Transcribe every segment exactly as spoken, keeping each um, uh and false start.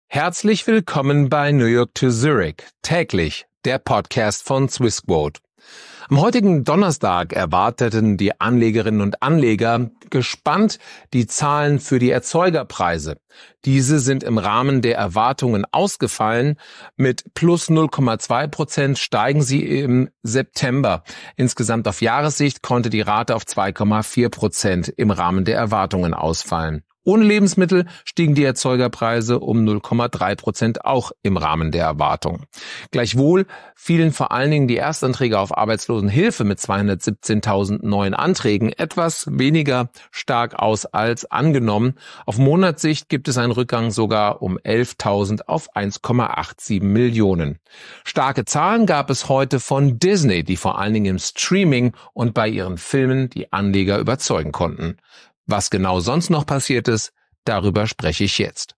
Herzlich willkommen bei New York to Zurich, täglich der Podcast von Swissquote. Am heutigen Donnerstag erwarteten die Anlegerinnen und Anleger gespannt die Zahlen für die Erzeugerpreise. Diese sind im Rahmen der Erwartungen ausgefallen. Mit plus null Komma zwei Prozent steigen sie im September. Insgesamt auf Jahressicht konnte die Rate auf zwei Komma vier Prozent im Rahmen der Erwartungen ausfallen. Ohne Lebensmittel stiegen die Erzeugerpreise um null Komma drei Prozent auch im Rahmen der Erwartung. Gleichwohl fielen vor allen Dingen die Erstanträge auf Arbeitslosenhilfe mit zweihundertsiebzehntausend neuen Anträgen etwas weniger stark aus als angenommen. Auf Monatssicht gibt es einen Rückgang sogar um elftausend auf eins Komma siebenundachtzig Millionen. Starke Zahlen gab es heute von Disney, die vor allen Dingen im Streaming und bei ihren Filmen die Anleger überzeugen konnten. Was genau sonst noch passiert ist, darüber spreche ich jetzt.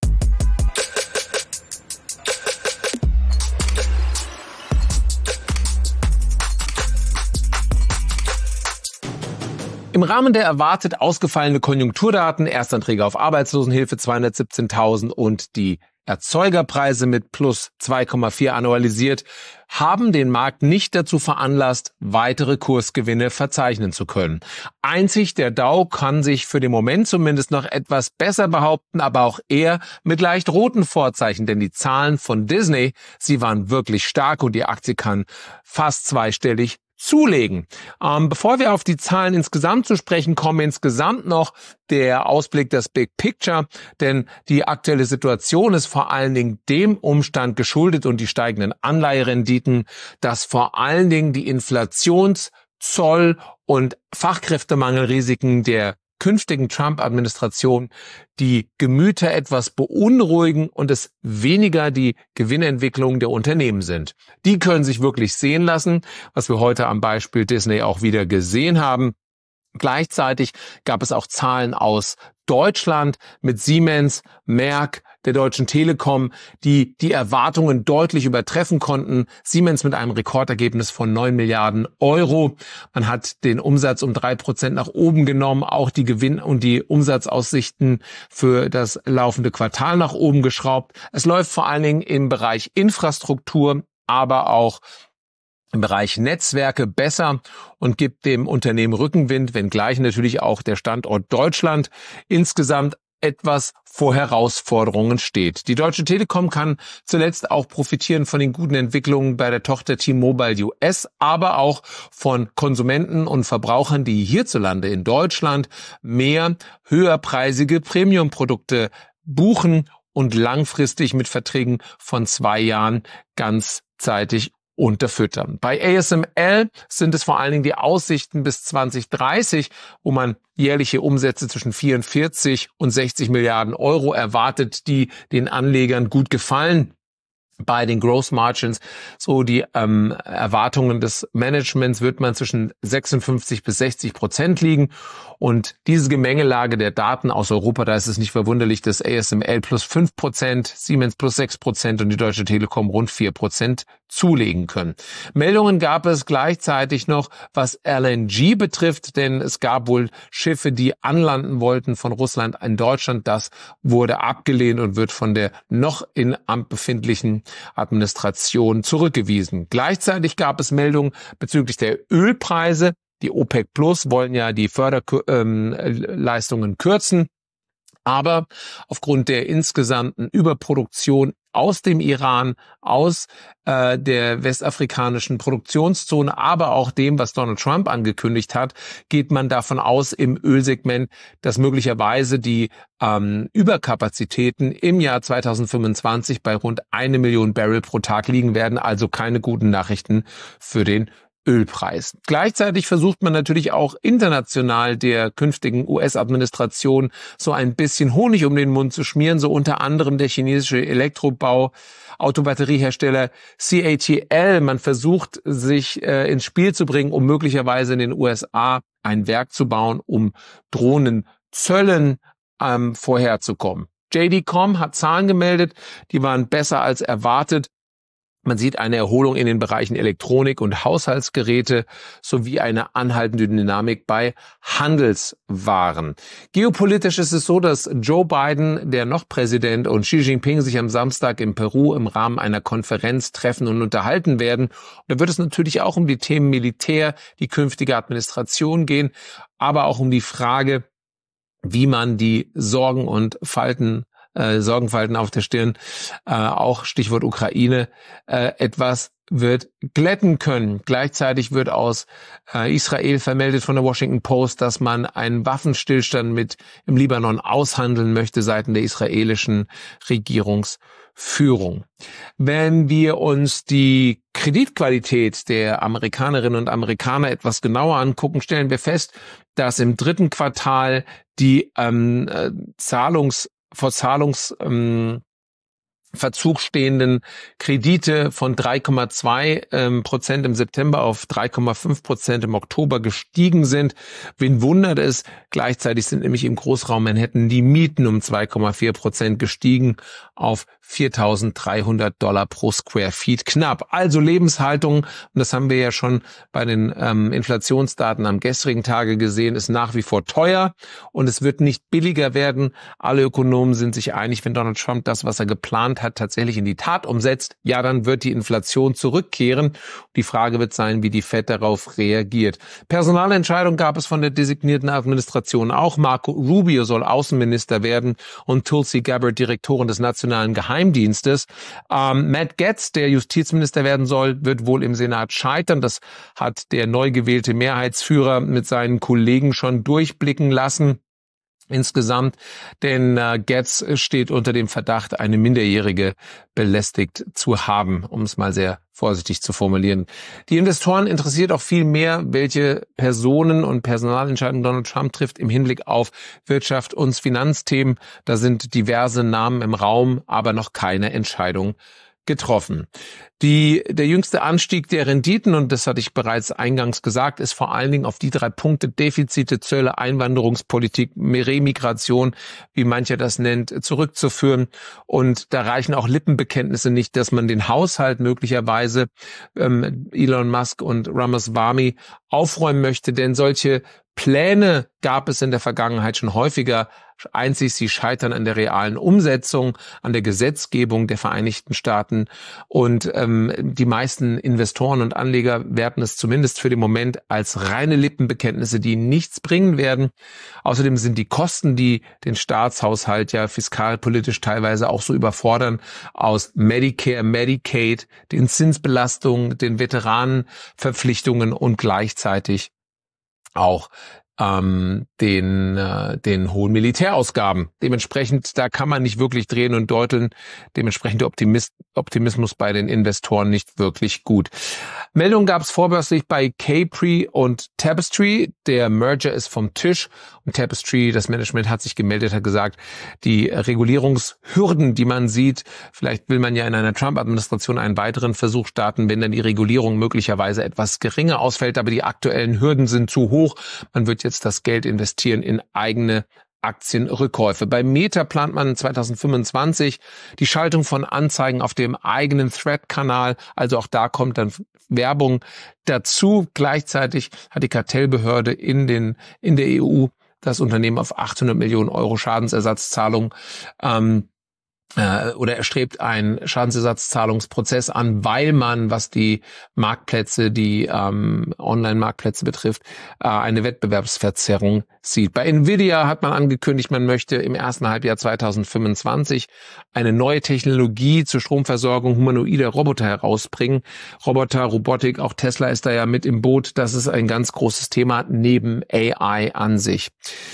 Im Rahmen der erwartet ausgefallenen Konjunkturdaten, Erstanträge auf Arbeitslosenhilfe zweihundertsiebzehntausend und die Erzeugerpreise mit plus zwei Komma vier annualisiert, haben den Markt nicht dazu veranlasst, weitere Kursgewinne verzeichnen zu können. Einzig der Dow kann sich für den Moment zumindest noch etwas besser behaupten, aber auch eher mit leicht roten Vorzeichen, denn die Zahlen von Disney, sie waren wirklich stark und die Aktie kann fast zweistellig zulegen. Ähm, bevor wir auf die Zahlen insgesamt zu sprechen kommen, insgesamt noch der Ausblick, das Big Picture, denn die aktuelle Situation ist vor allen Dingen dem Umstand geschuldet und die steigenden Anleiherenditen, dass vor allen Dingen die Inflations-, Zoll- und Fachkräftemangelrisiken der künftigen Trump-Administration die Gemüter etwas beunruhigen und es weniger die Gewinnentwicklung der Unternehmen sind. Die können sich wirklich sehen lassen, was wir heute am Beispiel Disney auch wieder gesehen haben. Gleichzeitig gab es auch Zahlen aus Deutschland mit Siemens, Merck, der Deutschen Telekom, die die Erwartungen deutlich übertreffen konnten. Siemens mit einem Rekordergebnis von neun Milliarden Euro. Man hat den Umsatz um drei Prozent nach oben genommen, auch die Gewinn- und die Umsatzaussichten für das laufende Quartal nach oben geschraubt. Es läuft vor allen Dingen im Bereich Infrastruktur, aber auch im Bereich Netzwerke besser und gibt dem Unternehmen Rückenwind, wenngleich natürlich auch der Standort Deutschland insgesamt etwas vor Herausforderungen steht. Die Deutsche Telekom kann zuletzt auch profitieren von den guten Entwicklungen bei der Tochter T-Mobile U S, aber auch von Konsumenten und Verbrauchern, die hierzulande in Deutschland mehr höherpreisige Premium-Produkte buchen und langfristig mit Verträgen von zwei Jahren ganzzeitig unterfüttern. Bei A S M L sind es vor allen Dingen die Aussichten bis zwanzig dreißig, wo man jährliche Umsätze zwischen vierundvierzig und sechzig Milliarden Euro erwartet, die den Anlegern gut gefallen. Bei den Gross Margins, so die ähm, Erwartungen des Managements, wird man zwischen sechsundfünfzig bis sechzig Prozent liegen. Und diese Gemengelage der Daten aus Europa, da ist es nicht verwunderlich, dass A S M L plus fünf Prozent, Siemens plus sechs Prozent und die Deutsche Telekom rund vier Prozent zulegen können. Meldungen gab es gleichzeitig noch, was L N G betrifft, denn es gab wohl Schiffe, die anlanden wollten von Russland in Deutschland. Das wurde abgelehnt und wird von der noch in Amt befindlichen Administration zurückgewiesen. Gleichzeitig gab es Meldungen bezüglich der Ölpreise. Die OPEC Plus wollen ja die Förderleistungen kürzen. Aber aufgrund der insgesamten Überproduktion aus dem Iran, aus äh, der westafrikanischen Produktionszone, aber auch dem, was Donald Trump angekündigt hat, geht man davon aus im Ölsegment, dass möglicherweise die ähm, Überkapazitäten im Jahr zweitausendfünfundzwanzig bei rund eine Million Barrel pro Tag liegen werden, also keine guten Nachrichten für den Ölpreis. Gleichzeitig versucht man natürlich auch international der künftigen U S-Administration so ein bisschen Honig um den Mund zu schmieren, so unter anderem der chinesische Elektrobau, Autobatteriehersteller C A T L. Man versucht, sich äh, ins Spiel zu bringen, um möglicherweise in den U S A ein Werk zu bauen, um Drohnenzöllen ähm, vorherzukommen. J D Comp hat Zahlen gemeldet, die waren besser als erwartet. Man sieht eine Erholung in den Bereichen Elektronik und Haushaltsgeräte sowie eine anhaltende Dynamik bei Handelswaren. Geopolitisch ist es so, dass Joe Biden, der noch Präsident, und Xi Jinping sich am Samstag in Peru im Rahmen einer Konferenz treffen und unterhalten werden. Und da wird es natürlich auch um die Themen Militär, die künftige Administration gehen, aber auch um die Frage, wie man die Sorgen und Falten Äh, Sorgenfalten auf der Stirn, äh, auch Stichwort Ukraine, äh, etwas wird glätten können. Gleichzeitig wird aus äh, Israel vermeldet von der Washington Post, dass man einen Waffenstillstand mit im Libanon aushandeln möchte seitens der israelischen Regierungsführung. Wenn wir uns die Kreditqualität der Amerikanerinnen und Amerikaner etwas genauer angucken, stellen wir fest, dass im dritten Quartal die ähm, äh, Zahlungs vor Zahlungsverzug ähm, stehenden Kredite von drei Komma zwei Prozent im September auf drei Komma fünf Prozent im Oktober gestiegen sind. Wen wundert es? Gleichzeitig sind nämlich im Großraum Manhattan die Mieten um zwei Komma vier Prozent gestiegen auf viertausenddreihundert Dollar pro Square Feet knapp. Also Lebenshaltung, und das haben wir ja schon bei den ähm, Inflationsdaten am gestrigen Tage gesehen, ist nach wie vor teuer und es wird nicht billiger werden. Alle Ökonomen sind sich einig, wenn Donald Trump das, was er geplant hat, tatsächlich in die Tat umsetzt, ja, dann wird die Inflation zurückkehren. Die Frage wird sein, wie die Fed darauf reagiert. Personalentscheidung gab es von der designierten Administration auch. Marco Rubio soll Außenminister werden und Tulsi Gabbard Direktorin des Nationalen Geheimdienstes. Ähm, Matt Gaetz, der Justizminister werden soll, wird wohl im Senat scheitern. Das hat der neu gewählte Mehrheitsführer mit seinen Kollegen schon durchblicken lassen. Insgesamt, denn äh, Gaetz steht unter dem Verdacht, eine Minderjährige belästigt zu haben, um es mal sehr vorsichtig zu formulieren. Die Investoren interessiert auch viel mehr, welche Personen und Personalentscheidungen Donald Trump trifft im Hinblick auf Wirtschaft und Finanzthemen. Da sind diverse Namen im Raum, aber noch keine Entscheidung getroffen. Die, der jüngste Anstieg der Renditen, und das hatte ich bereits eingangs gesagt, ist vor allen Dingen auf die drei Punkte Defizite, Zölle, Einwanderungspolitik, Remigration, wie mancher das nennt, zurückzuführen. Und da reichen auch Lippenbekenntnisse nicht, dass man den Haushalt möglicherweise ähm, Elon Musk und Ramaswamy aufräumen möchte, denn solche Pläne gab es in der Vergangenheit schon häufiger. Einzig sie scheitern an der realen Umsetzung, an der Gesetzgebung der Vereinigten Staaten. Und ähm, die meisten Investoren und Anleger werten es zumindest für den Moment als reine Lippenbekenntnisse, die nichts bringen werden. Außerdem sind die Kosten, die den Staatshaushalt ja fiskalpolitisch teilweise auch so überfordern, aus Medicare, Medicaid, den Zinsbelastungen, den Veteranenverpflichtungen und gleichzeitig auch ähm, den äh, den hohen Militärausgaben. Dementsprechend, da kann man nicht wirklich drehen und deuteln. Dementsprechend der Optimist, Optimismus bei den Investoren nicht wirklich gut. Meldungen gab es vorbörslich bei Capri und Tapestry. Der Merger ist vom Tisch und Tapestry, das Management hat sich gemeldet, hat gesagt, die Regulierungshürden, die man sieht, vielleicht will man ja in einer Trump-Administration einen weiteren Versuch starten, wenn dann die Regulierung möglicherweise etwas geringer ausfällt, aber die aktuellen Hürden sind zu hoch. Man wird jetzt das Geld investieren in eigene Aktienrückkäufe. Bei Meta plant man zweitausendfünfundzwanzig die Schaltung von Anzeigen auf dem eigenen Thread-Kanal. Also auch da kommt dann Werbung dazu. Gleichzeitig hat die Kartellbehörde in den in der E U das Unternehmen auf achthundert Millionen Euro Schadensersatzzahlung ähm, oder er strebt einen Schadensersatzzahlungsprozess an, weil man, was die Marktplätze, die ähm, Online-Marktplätze betrifft, äh, eine Wettbewerbsverzerrung sieht. Bei Nvidia hat man angekündigt, man möchte im ersten Halbjahr zweitausendfünfundzwanzig eine neue Technologie zur Stromversorgung humanoider Roboter herausbringen. Roboter, Robotik, auch Tesla ist da ja mit im Boot. Das ist ein ganz großes Thema neben A I an sich.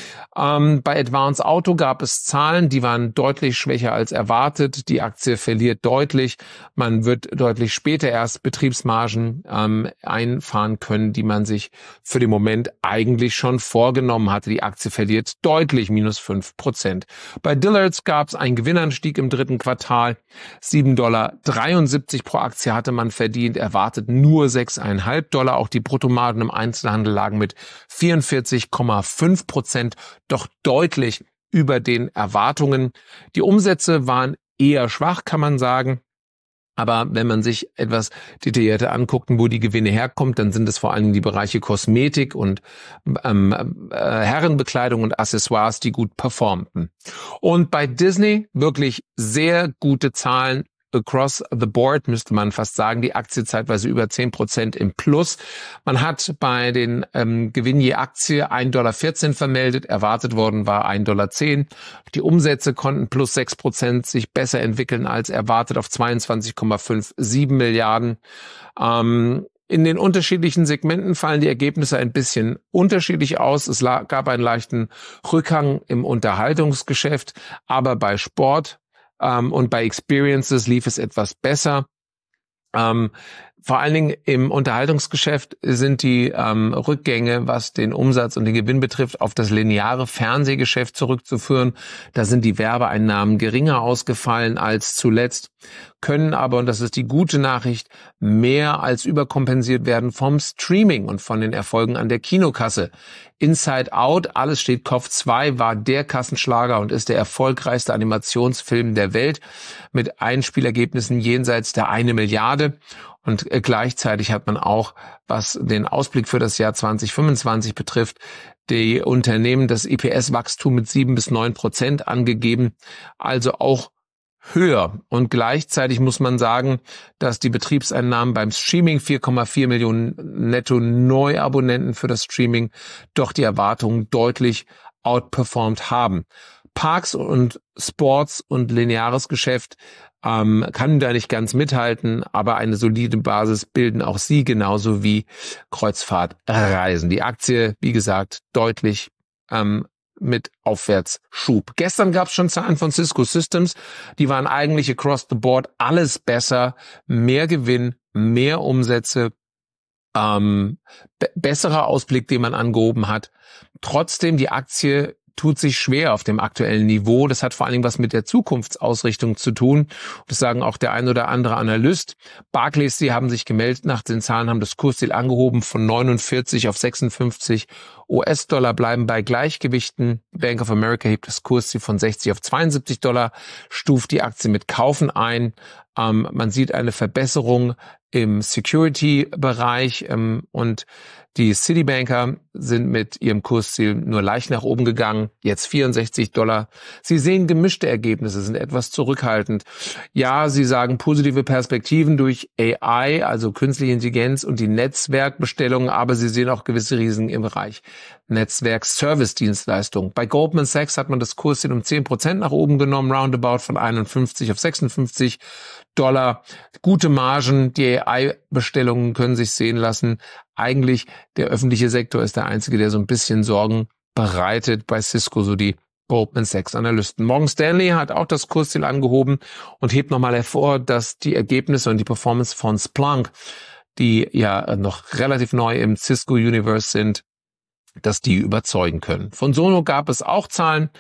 Ähm, bei Advance Auto gab es Zahlen, die waren deutlich schwächer als erwartet. Die Aktie verliert deutlich. Man wird deutlich später erst Betriebsmargen ähm, einfahren können, die man sich für den Moment eigentlich schon vorgenommen hatte. Die Aktie verliert deutlich, minus fünf Prozent. Bei Dillard's gab es einen Gewinnanstieg im dritten Quartal. sieben Komma dreiundsiebzig Dollar pro Aktie hatte man verdient, erwartet nur sechs Komma fünf Dollar. Auch die Bruttomargen im Einzelhandel lagen mit vierundvierzig Komma fünf Prozent doch deutlich über den Erwartungen. Die Umsätze waren eher schwach, kann man sagen. Aber wenn man sich etwas detaillierter anguckt, wo die Gewinne herkommen, dann sind es vor allen Dingen die Bereiche Kosmetik und ähm, äh, Herrenbekleidung und Accessoires, die gut performten. Und bei Disney wirklich sehr gute Zahlen. Across the board müsste man fast sagen, die Aktie zeitweise über zehn Prozent im Plus. Man hat bei den ähm, Gewinn je Aktie ein Komma vierzehn Dollar vermeldet, erwartet worden war ein Komma zehn Dollar. Die Umsätze konnten plus sechs Prozent sich besser entwickeln als erwartet auf zweiundzwanzig Komma siebenundfünfzig Milliarden. Ähm, In den unterschiedlichen Segmenten fallen die Ergebnisse ein bisschen unterschiedlich aus. Es gab einen leichten Rückgang im Unterhaltungsgeschäft, aber bei Sport Um, und bei Experiences lief es etwas besser. Um, vor allen Dingen im Unterhaltungsgeschäft sind die um, Rückgänge, was den Umsatz und den Gewinn betrifft, auf das lineare Fernsehgeschäft zurückzuführen. Da sind die Werbeeinnahmen geringer ausgefallen als zuletzt, können aber, und das ist die gute Nachricht, mehr als überkompensiert werden vom Streaming und von den Erfolgen an der Kinokasse. Inside Out, alles steht Kopf zwei, war der Kassenschlager und ist der erfolgreichste Animationsfilm der Welt mit Einspielergebnissen jenseits der eine Milliarde. Und gleichzeitig hat man auch, was den Ausblick für das Jahr zwanzig fünfundzwanzig betrifft, die Unternehmen das E P S-Wachstum mit sieben bis neun Prozent angegeben, also auch höher. Und gleichzeitig muss man sagen, dass die Betriebseinnahmen beim Streaming vier Komma vier Millionen netto Neuabonnenten für das Streaming doch die Erwartungen deutlich outperformed haben. Parks und Sports und lineares Geschäft ähm, kann da nicht ganz mithalten, aber eine solide Basis bilden auch sie, genauso wie Kreuzfahrtreisen. Die Aktie, wie gesagt, deutlich ähm, mit Aufwärtsschub. Gestern gab es schon Zahlen von Cisco Systems, die waren eigentlich across the board alles besser, mehr Gewinn, mehr Umsätze, ähm, be- besserer Ausblick, den man angehoben hat. Trotzdem, die Aktie tut sich schwer auf dem aktuellen Niveau. Das hat vor allen Dingen was mit der Zukunftsausrichtung zu tun. Das sagen auch der ein oder andere Analyst. Barclays, sie haben sich gemeldet nach den Zahlen, haben das Kursziel angehoben von neunundvierzig auf sechsundfünfzig U S-Dollar, bleiben bei Gleichgewichten. Bank of America hebt das Kursziel von sechzig auf zweiundsiebzig Dollar, stuft die Aktie mit Kaufen ein. Ähm, man sieht eine Verbesserung im Security-Bereich ähm, und die Citibanker sind mit ihrem Kursziel nur leicht nach oben gegangen, jetzt vierundsechzig Dollar. Sie sehen gemischte Ergebnisse, sind etwas zurückhaltend. Ja, sie sagen positive Perspektiven durch A I, also künstliche Intelligenz und die Netzwerkbestellungen, aber sie sehen auch gewisse Risiken im Bereich Netzwerk-Service-Dienstleistung. Bei Goldman Sachs hat man das Kursziel um zehn Prozent nach oben genommen, roundabout von einundfünfzig auf sechsundfünfzig Dollar. Gute Margen, die A I-Bestellungen können sich sehen lassen. Eigentlich der öffentliche Sektor ist der einzige, der so ein bisschen Sorgen bereitet bei Cisco, so die Goldman Sachs Analysten. Morgan Stanley hat auch das Kursziel angehoben und hebt nochmal hervor, dass die Ergebnisse und die Performance von Splunk, die ja noch relativ neu im Cisco Universe sind, dass die überzeugen können. Von Sono gab es auch Zahlen.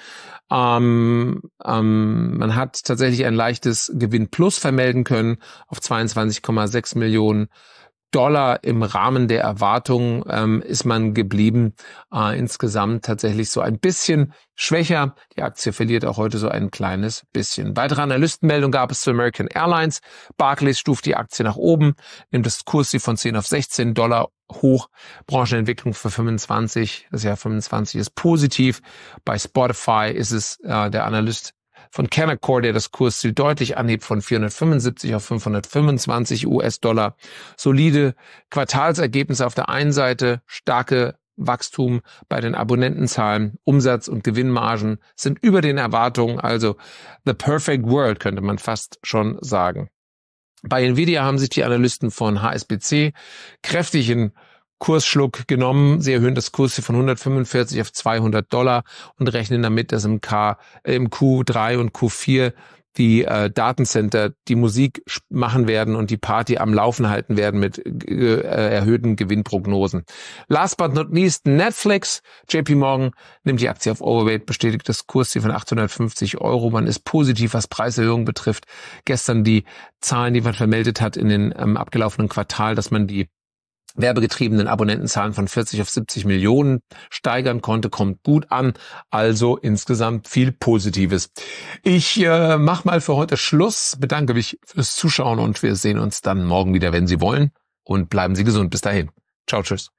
Ähm, ähm, man hat tatsächlich ein leichtes Gewinn Plus vermelden können auf zweiundzwanzig Komma sechs Millionen Dollar. Im Rahmen der Erwartungen ähm, ist man geblieben. Äh, insgesamt tatsächlich so ein bisschen schwächer. Die Aktie verliert auch heute so ein kleines bisschen. Weitere Analystenmeldungen gab es zu American Airlines. Barclays stuft die Aktie nach oben, nimmt das Kursziel von zehn auf sechzehn Dollar hoch. Branchenentwicklung für fünfundzwanzig, das Jahr fünfundzwanzig ist positiv. Bei Spotify ist es äh, der Analyst von Canaccord, der das Kursziel deutlich anhebt von vierhundertfünfundsiebzig auf fünfhundertfünfundzwanzig U S-Dollar. Solide Quartalsergebnisse auf der einen Seite, starke Wachstum bei den Abonnentenzahlen, Umsatz- und Gewinnmargen sind über den Erwartungen, also the perfect world könnte man fast schon sagen. Bei Nvidia haben sich die Analysten von H S B C kräftig in Kursschluck genommen. Sie erhöhen das Kursziel von hundertfünfundvierzig auf zweihundert Dollar und rechnen damit, dass im, K, äh, im Q drei und Q vier die äh, Datencenter die Musik machen werden und die Party am Laufen halten werden mit äh, erhöhten Gewinnprognosen. Last but not least Netflix. J P Morgan nimmt die Aktie auf Overweight, bestätigt das Kursziel von achthundertfünfzig Euro. Man ist positiv, was Preiserhöhungen betrifft. Gestern die Zahlen, die man vermeldet hat in den ähm, abgelaufenen Quartal, dass man die werbegetriebenen Abonnentenzahlen von vierzig auf siebzig Millionen steigern konnte, kommt gut an. Also insgesamt viel Positives. Ich äh, mache mal für heute Schluss, bedanke mich fürs Zuschauen und wir sehen uns dann morgen wieder, wenn Sie wollen. Und bleiben Sie gesund. Bis dahin. Ciao, tschüss.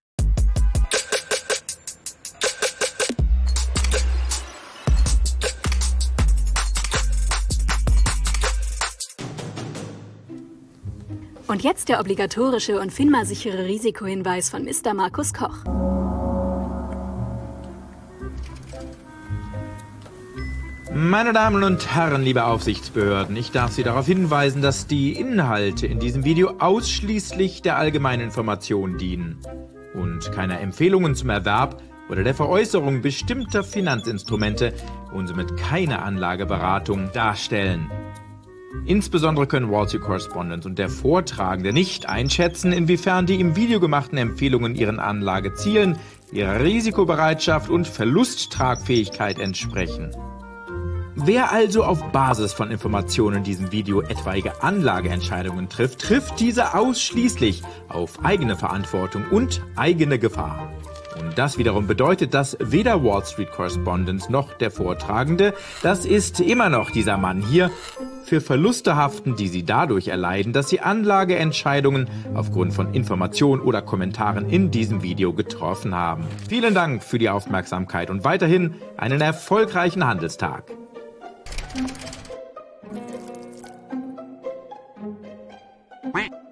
Und jetzt der obligatorische und FINMA-sichere Risikohinweis von Mister Markus Koch. Meine Damen und Herren, liebe Aufsichtsbehörden, ich darf Sie darauf hinweisen, dass die Inhalte in diesem Video ausschließlich der allgemeinen Information dienen und keine Empfehlungen zum Erwerb oder der Veräußerung bestimmter Finanzinstrumente und somit keine Anlageberatung darstellen. Insbesondere können Wall Street Correspondent und der Vortragende nicht einschätzen, inwiefern die im Video gemachten Empfehlungen ihren Anlagezielen, ihrer Risikobereitschaft und Verlusttragfähigkeit entsprechen. Wer also auf Basis von Informationen in diesem Video etwaige Anlageentscheidungen trifft, trifft diese ausschließlich auf eigene Verantwortung und eigene Gefahr. Und das wiederum bedeutet, dass weder Wall Street Correspondent noch der Vortragende, das ist immer noch dieser Mann hier, für Verluste haften, die sie dadurch erleiden, dass sie Anlageentscheidungen aufgrund von Informationen oder Kommentaren in diesem Video getroffen haben. Vielen Dank für die Aufmerksamkeit und weiterhin einen erfolgreichen Handelstag. Quack.